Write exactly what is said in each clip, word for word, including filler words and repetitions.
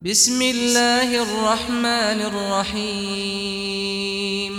بسم الله الرحمن الرحيم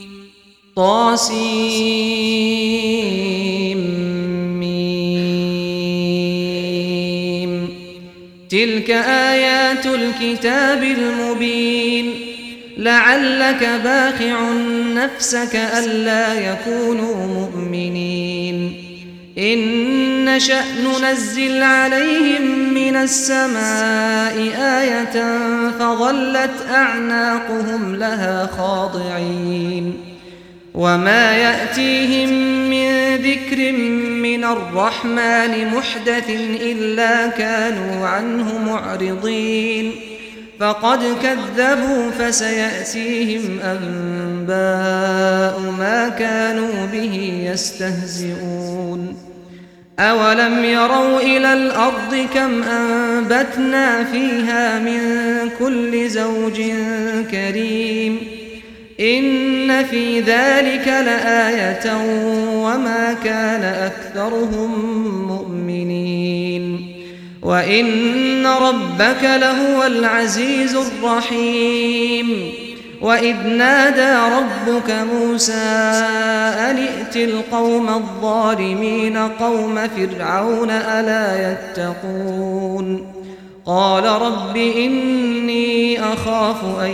طاسيم تلك آيات الكتاب المبين لعلك باخع نفسك ألا يكونوا مؤمنين إن نشأ ننزل عليهم من السماء آية فظلت أعناقهم لها خاضعين وما يأتيهم من ذكر من الرحمن محدث إلا كانوا عنه معرضين فقد كذبوا فسيأتيهم أنباء ما كانوا به يستهزئون أولم يروا إلى الأرض كم أنبتنا فيها من كل زوج كريم إن في ذلك لآية وما كان أكثرهم مؤمنين وإن ربك لهو العزيز الرحيم وإذ نادى ربك موسى أن ائت القوم الظالمين قوم فرعون ألا يتقون قال رب إني أخاف أن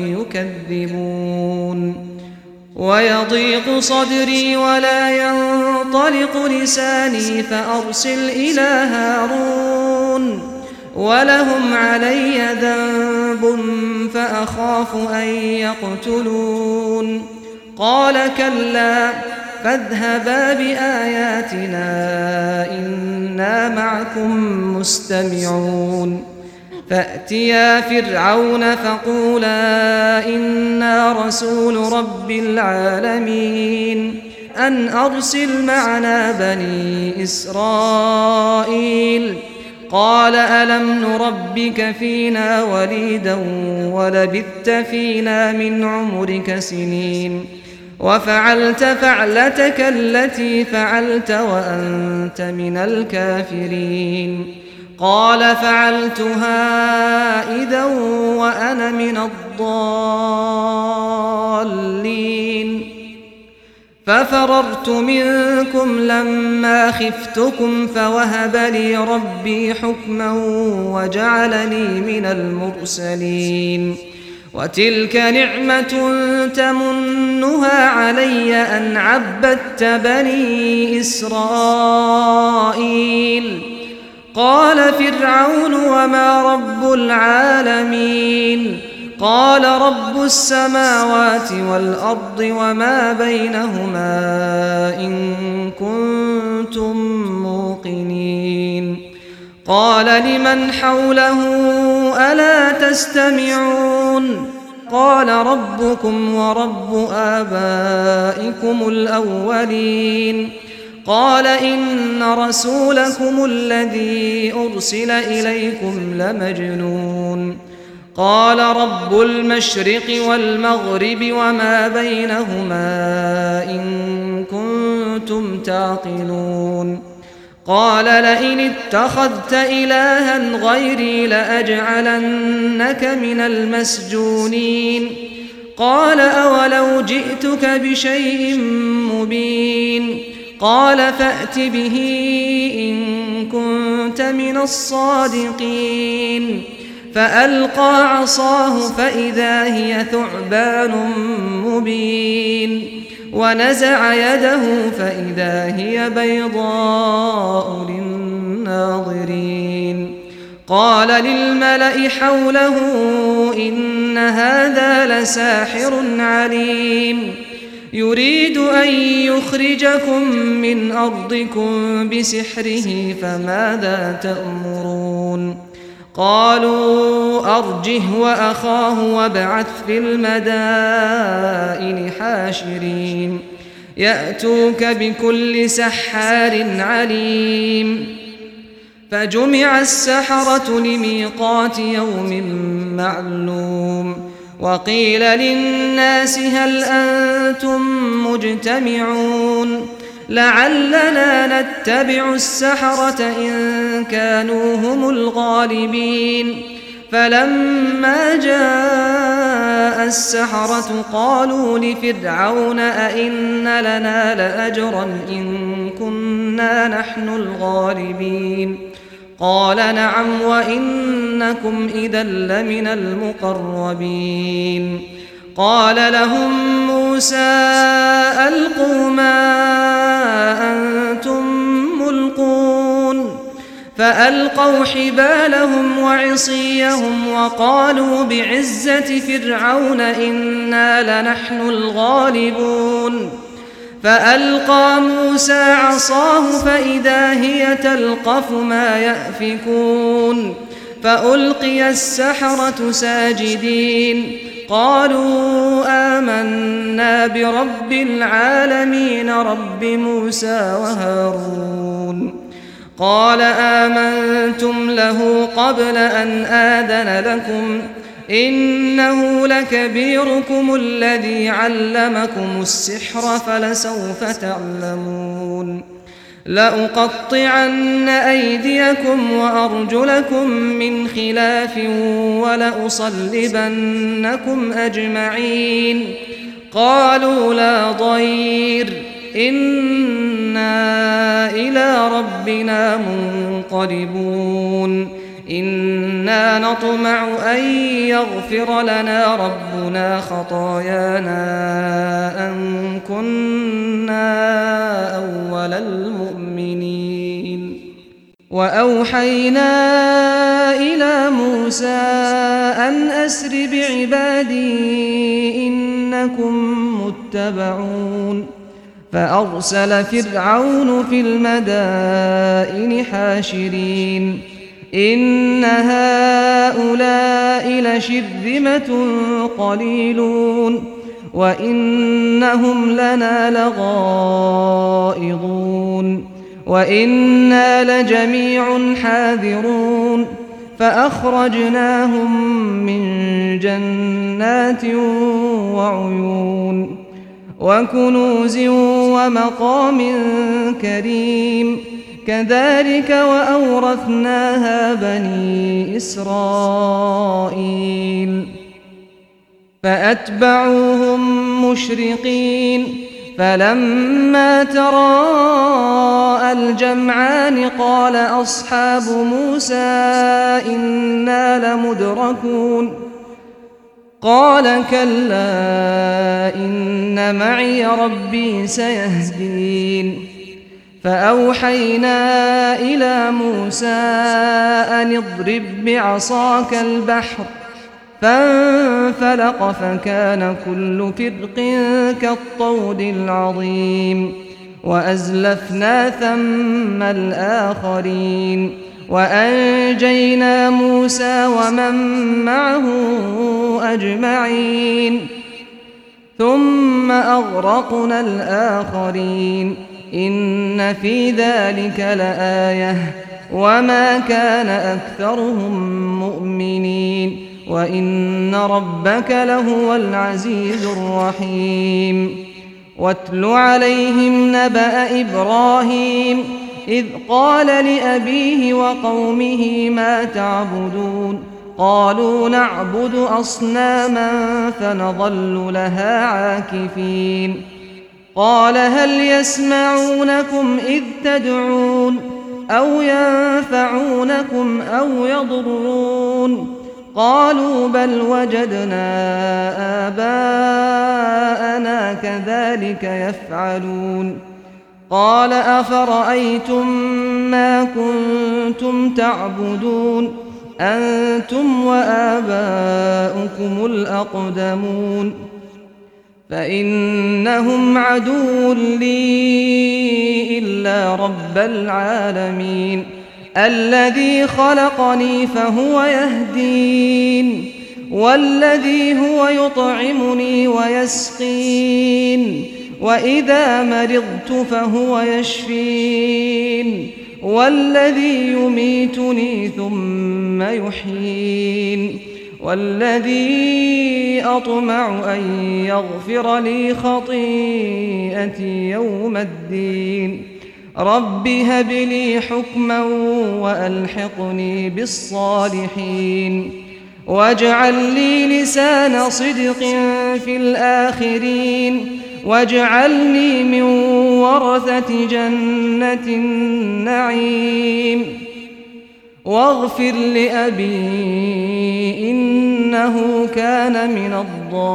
يكذبون ويضيق صدري ولا ينطلق لساني فأرسل إلى هارون ولهم علي ذنب فأخاف أن يقتلون قال كلا فاذهبا بآياتنا إنا معكم مستمعون فأتيا فرعون فقولا إنا رسول رب العالمين أن أرسل معنا بني إسرائيل قال ألم نربك فينا وليدا ولبثت فينا من عمرك سنين وفعلت فعلتك التي فعلت وأنت من الكافرين قال فعلتها إذا وأنا من الضالين ففررت منكم لما خفتكم فوهب لي ربي حكما وجعلني من المرسلين وتلك نعمة تمنها علي أن عبدت بني إسرائيل قال فرعون وما رب العالمين قال رب السماوات والأرض وما بينهما إن كنتم موقنين قال لمن حوله ألا تستمعون قال ربكم ورب آبائكم الأولين قال إن رسولكم الذي أرسل إليكم لمجنون قال رب المشرق والمغرب وما بينهما إن كنتم تعقلون قال لئن اتخذت إلها غيري لأجعلنك من المسجونين قال أولو جئتك بشيء مبين قال فأت به إن كنت من الصادقين فألقى عصاه فإذا هي ثعبان مبين ونزع يده فإذا هي بيضاء للناظرين قال للملأ حوله إن هذا لساحر عليم يريد أن يخرجكم من أرضكم بسحره فماذا تأمرون قالوا أرجه وأخاه وابعث في المدائن حاشرين يأتوك بكل سحار عليم فجمع السحرة لميقات يوم معلوم وقيل للناس هل أنتم مجتمعون لعلنا نتبع السحرة إن كانوا هم الغالبين فلما جاء السحرة قالوا لفرعون أئن لنا لأجرا إن كنا نحن الغالبين قال نعم وإنكم إذا لمن المقربين قال لهم موسى ألقوا ما أنتم ملقون فألقوا حبالهم وعصيهم وقالوا بعزة فرعون إنا لنحن الغالبون فألقى موسى عصاه فإذا هي تلقف ما يأفكون فألقي السحرة ساجدين قالوا آمنا برب العالمين رب موسى وهارون قال آمنتم له قبل أن آذن لكم إنه لكبيركم الذي علمكم السحر فلسوف تعلمون لأقطعن أيديكم وأرجلكم من خلاف ولأصلبنكم أجمعين قالوا لا ضير إنا إلى ربنا منقلبون إنا نطمع أن يغفر لنا ربنا خطايانا أن كنا أول المؤمنين وأوحينا إلى موسى أن أسر بعبادي إنكم متبعون فأرسل فرعون في المدائن حاشرين إن هؤلاء لشرذمة قليلون وإنهم لنا لغائظون وإنا لجميع حاذرون فأخرجناهم من جنات وعيون وكنوز ومقام كريم كذلك وأورثناها بني إسرائيل فأتبعوهم مشرقين فلما تراءى الجمعان قال أصحاب موسى إنا لمدركون قال كلا إن معي ربي سيهدين فأوحينا إلى موسى أن اضرب بعصاك البحر فانفلق فكان كل فرق كالطود العظيم وأزلفنا ثم الآخرين وأنجينا موسى ومن معه أجمعين ثم أغرقنا الآخرين إن في ذلك لآية وما كان أكثرهم مؤمنين وإن ربك لهو العزيز الرحيم واتل عليهم نبأ إبراهيم إذ قال لأبيه وقومه ما تعبدون قالوا نعبد أصناما فنظل لها عاكفين قال هل يسمعونكم إذ تدعون أو ينفعونكم أو يضرون قالوا بل وجدنا آباءنا كذلك يفعلون قال أفرأيتم ما كنتم تعبدون أنتم وآباؤكم الأقدمون فإنهم عدو لي إلا رب العالمين الذي خلقني فهو يهدين والذي هو يطعمني ويسقين وإذا مرضت فهو يشفين والذي يميتني ثم يحيين والذي أطمع أن يغفر لي خطيئتي يوم الدين رب هب لي حكما وألحقني بالصالحين واجعل لي لسان صدق في الآخرين واجعلني من ورثة جنة النعيم واغفر لأبي إنه كان من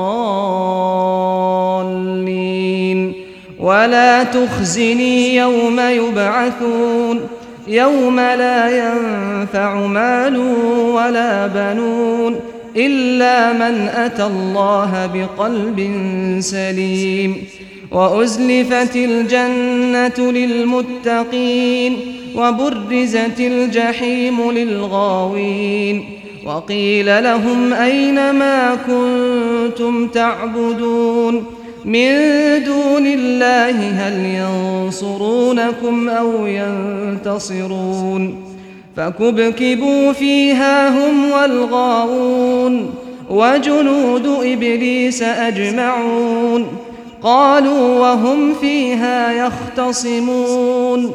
الضالين ولا تخزني يوم يبعثون يوم لا ينفع مال ولا بنون إلا من أتى الله بقلب سليم وأزلفت الجنة للمتقين وبرزت الجحيم للغاوين وقيل لهم أين ما كنتم تعبدون من دون الله هل ينصرونكم أو ينتصرون فكبكبوا فيها هم والغاوون وجنود إبليس أجمعون قالوا وهم فيها يختصمون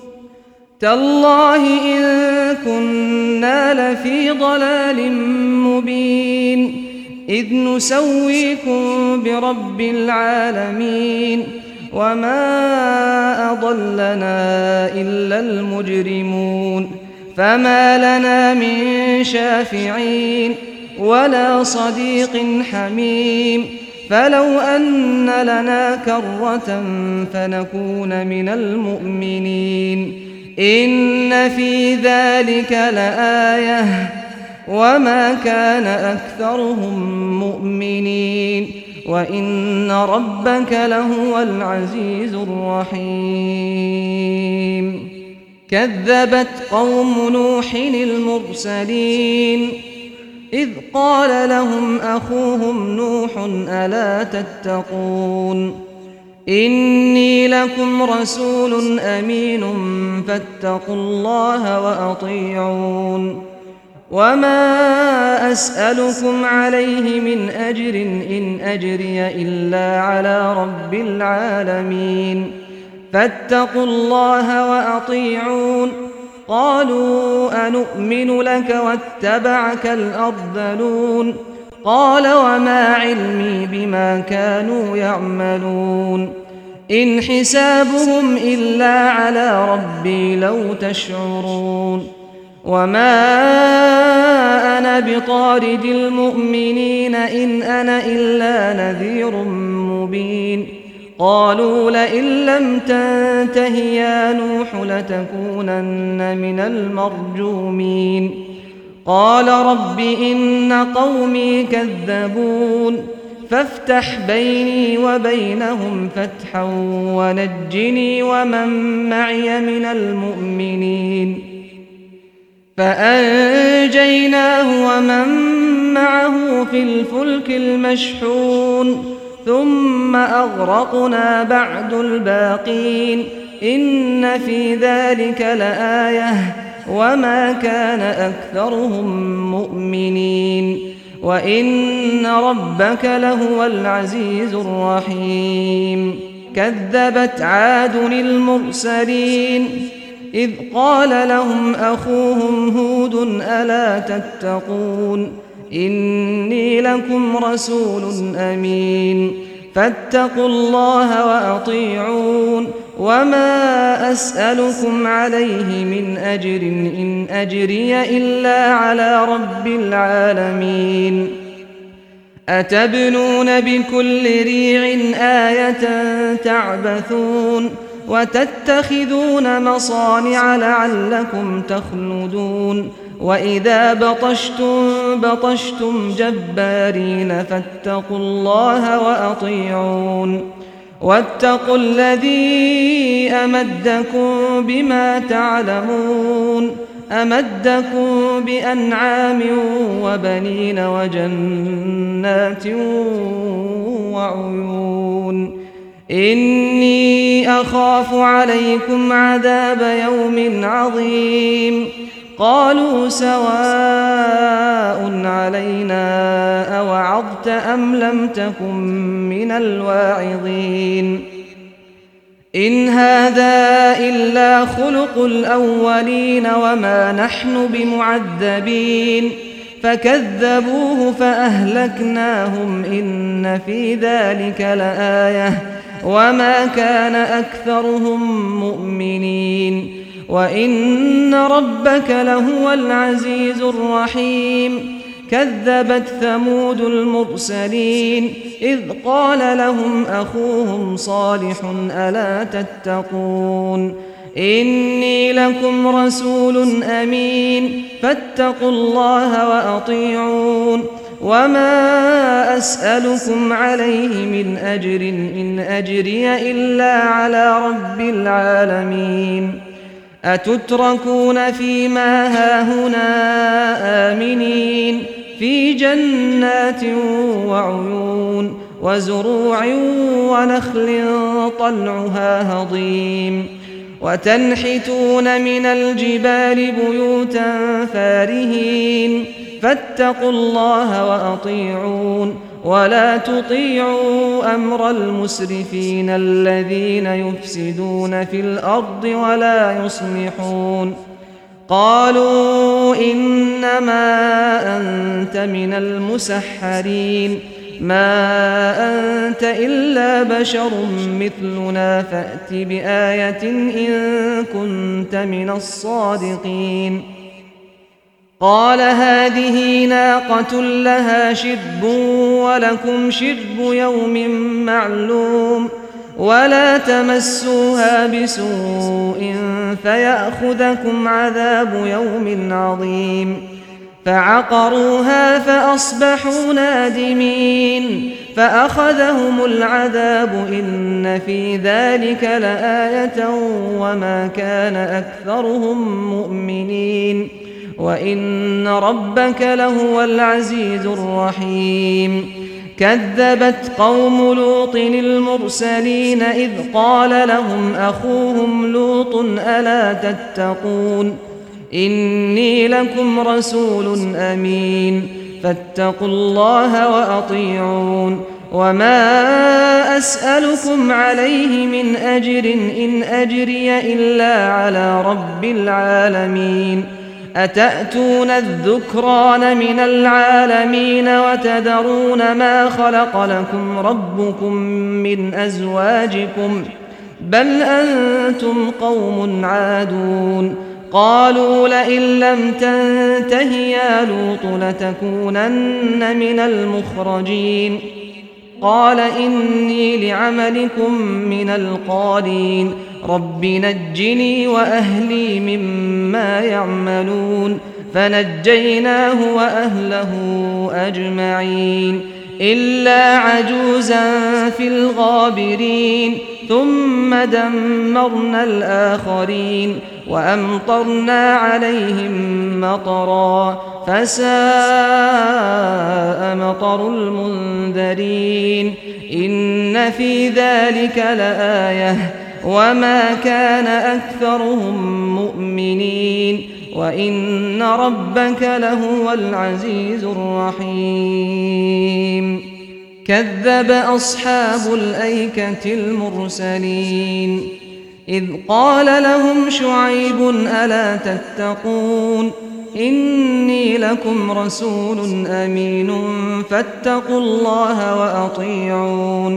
تالله إن كنا لفي ضلال مبين إذ نسويكم برب العالمين وما أضلنا إلا المجرمون فما لنا من شافعين ولا صديق حميم فلو أن لنا كرة فنكون من المؤمنين إن في ذلك لآية وما كان أكثرهم مؤمنين وإن ربك لهو العزيز الرحيم كذبت قوم نوح المرسلين إذ قال لهم أخوهم نوح ألا تتقون إني لكم رسول أمين فاتقوا الله وأطيعون وما أسألكم عليه من أجر إن أجري إلا على رب العالمين فاتقوا الله وأطيعون قالوا أنؤمن لك واتبعك الأرذلون قال وما علمي بما كانوا يعملون إن حسابهم إلا على ربي لو تشعرون وما أنا بطارد المؤمنين إن أنا إلا نذير مبين قالوا لئن لم تنته يا نوح لتكونن من المرجومين قال رب إن قومي كذبون فافتح بيني وبينهم فتحا ونجني ومن معي من المؤمنين فأنجيناه ومن معه في الفلك المشحون ثم أغرقنا بعد الباقين إن في ذلك لآية وما كان أكثرهم مؤمنين وإن ربك لهو العزيز الرحيم كذبت عاد المرسلين إذ قال لهم أخوهم هود ألا تتقون إني لكم رسول أمين فاتقوا الله وأطيعون وما أسألكم عليه من أجر إن أجري إلا على رب العالمين أتبنون بكل ريع آية تعبثون وتتخذون مصانع لعلكم تخلدون وإذا بطشتم بطشتم جبارين فاتقوا الله وأطيعون واتقوا الذي أمدكم بما تعلمون أمدكم بأنعام وبنين وجنات وعيون إني أخاف عليكم عذاب يوم عظيم قالوا سواء علينا أوعظت أم لم تكن من الواعظين إن هذا إلا خلق الأولين وما نحن بمعذبين فكذبوه فأهلكناهم إن في ذلك لآية وما كان أكثرهم مؤمنين وإن ربك لهو العزيز الرحيم كذبت ثمود المرسلين إذ قال لهم أخوهم صالح ألا تتقون إني لكم رسول أمين فاتقوا الله وأطيعون وما أسألكم عليه من أجر إن أجري إلا على رب العالمين أتتركون فيما هاهنا آمنين في جنات وعيون وزروع ونخل طلعها هضيم وتنحتون من الجبال بيوتا فارهين فاتقوا الله وأطيعون ولا تطيعوا أمر المسرفين الذين يفسدون في الأرض ولا يصلحون قالوا إنما أنت من المسحرين ما أنت إلا بشر مثلنا فأت بآية إن كنت من الصادقين قال هذه ناقة لها شرب ولكم شرب يوم معلوم ولا تمسوها بسوء فيأخذكم عذاب يوم عظيم فعقروها فأصبحوا نادمين فأخذهم العذاب إن في ذلك لآية وما كان أكثرهم مؤمنين وإن ربك لهو العزيز الرحيم كذبت قوم لوط المرسلين إذ قال لهم أخوهم لوط ألا تتقون إني لكم رسول أمين فاتقوا الله وأطيعون وما أسألكم عليه من أجر إن أجري إلا على رب العالمين أتأتون الذكران من العالمين وتذرون ما خلق لكم ربكم من أزواجكم بل أنتم قوم عادون قالوا لئن لم تنته يا لوط لتكونن من المخرجين قال إني لعملكم من القالين رب نجني وأهلي مما يعملون فنجيناه وأهله أجمعين إلا عجوزا في الغابرين ثم دمرنا الآخرين وأمطرنا عليهم مطرا فساء مطر المنذرين إن في ذلك لآية وما كان أكثرهم مؤمنين وإن ربك لهو العزيز الرحيم كذب أصحاب الأيكة المرسلين إذ قال لهم شعيب ألا تتقون إني لكم رسول أمين فاتقوا الله وأطيعون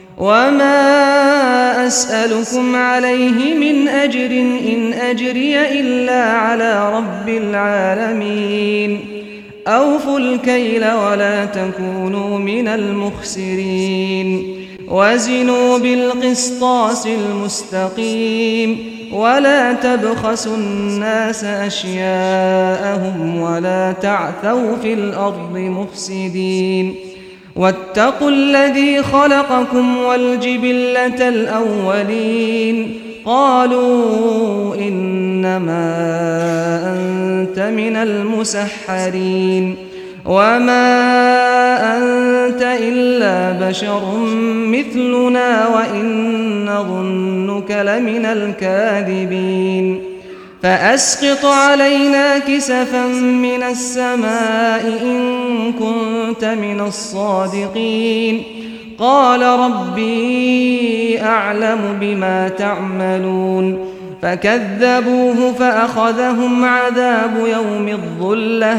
وما أسألكم عليه من أجر إن أجري إلا على رب العالمين أوفوا الكيل ولا تكونوا من المخسرين وزنوا بالقسطاس المستقيم ولا تبخسوا الناس أشياءهم ولا تعثوا في الأرض مفسدين واتقوا الذي خلقكم والجبلة الأولين قالوا إنما أنت من المسحرين وما أنت إلا بشر مثلنا وإن نظنك لمن الكاذبين فأسقط علينا كسفا من السماء إن كنت من الصادقين قال ربي أعلم بما تعملون فكذبوه فأخذهم عذاب يوم الظلة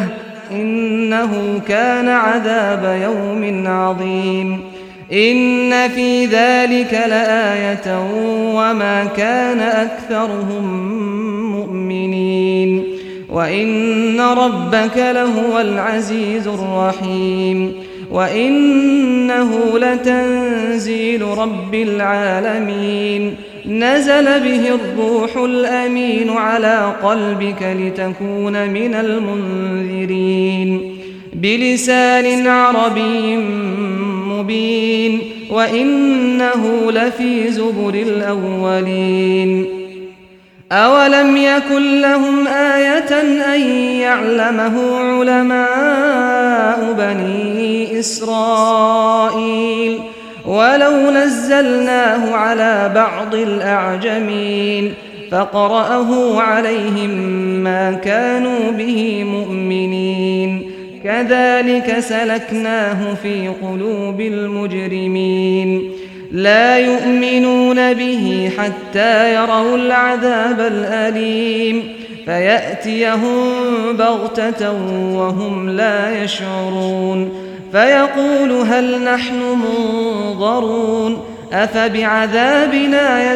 إنه كان عذاب يوم عظيم إن في ذلك لآية وما كان أكثرهم مؤمنين وإن ربك لهو العزيز الرحيم وإنه لتنزيل رب العالمين نزل به الروح الأمين على قلبك لتكون من المنذرين بلسان عربي مبين وإنه لفي زبر الأولين أولم يكن لهم آية أن يعلمه علماء بني إسرائيل ولو نزلناه على بعض الأعجمين فقرأه عليهم ما كانوا به مؤمنين كذلك سلكناه في قلوب المجرمين لا يؤمنون به حتى يروا العذاب الأليم فيأتيهم بغتة وهم لا يشعرون فيقول هل نحن منظرون أفبعذابنا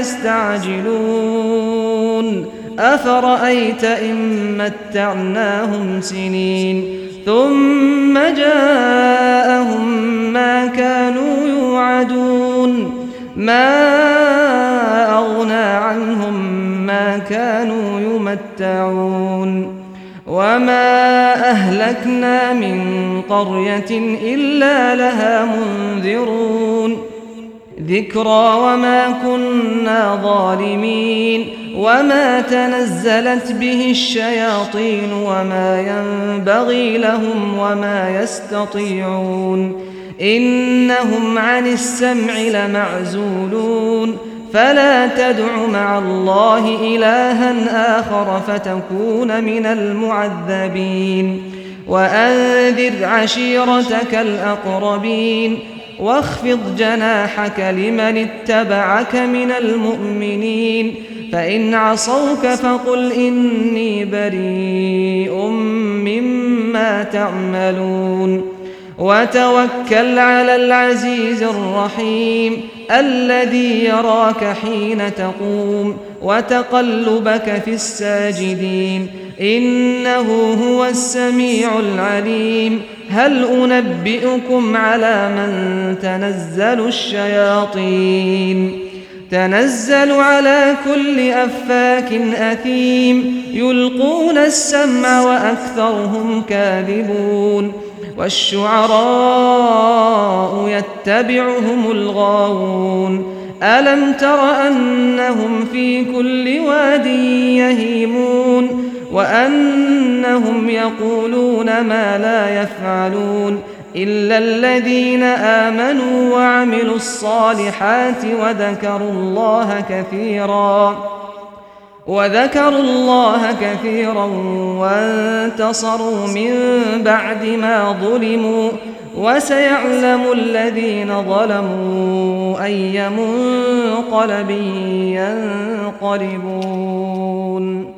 يستعجلون أفرأيت إن متعناهم سنين ثم جاءهم ما كانوا يوعدون ما أغنى عنهم ما كانوا يمتعون وما أهلكنا من قرية إلا لها منذرون ذكرى وما كنا ظالمين وما تنزلت به الشياطين وما ينبغي لهم وما يستطيعون إنهم عن السمع لمعزولون فلا تدع مع الله إلها آخر فتكون من المعذبين وأنذر عشيرتك الأقربين واخفض جناحك لمن اتبعك من المؤمنين فإن عصوك فقل إني بريء مما تعملون وتوكل على العزيز الرحيم الذي يراك حين تقوم وتقلبك في الساجدين إنه هو السميع العليم هل أنبئكم على من تنزل الشياطين تنزل على كل أفاك أثيم يلقون السمع وأكثرهم كاذبون والشعراء يتبعهم الغاوون ألم تر أنهم في كل واد يهيمون وأنهم يقولون ما لا يفعلون إلا الذين آمنوا وعملوا الصالحات وذكروا الله كثيرا وذكروا الله كثيرا وانتصروا من بعد ما ظلموا وسيعلم الذين ظلموا أي منقلب ينقلبون.